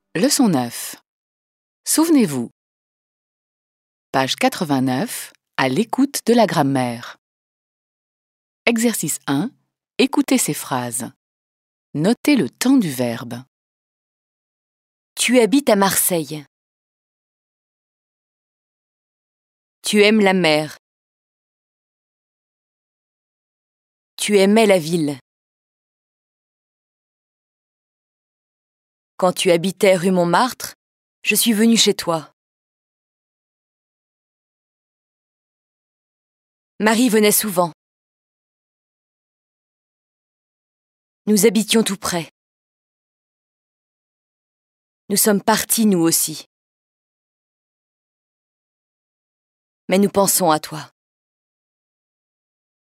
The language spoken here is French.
Leçon 9. Souvenez-vous. Page 89, à l'écoute de la grammaire. Exercice 1. Écoutez ces phrases. Notez le temps du verbe. Tu habites à Marseille. Tu aimes la mer. Tu aimais la ville. Quand tu habitais rue Montmartre, je suis venue chez toi. Marie venait souvent. Nous habitions tout près. Nous sommes partis, nous aussi. Mais nous pensons à toi.